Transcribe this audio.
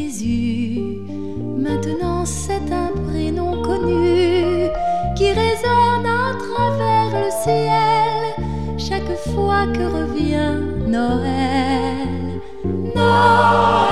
Jésus. Maintenant c'est un prénom connu qui résonne à travers le ciel chaque fois que revient Noël. Noël.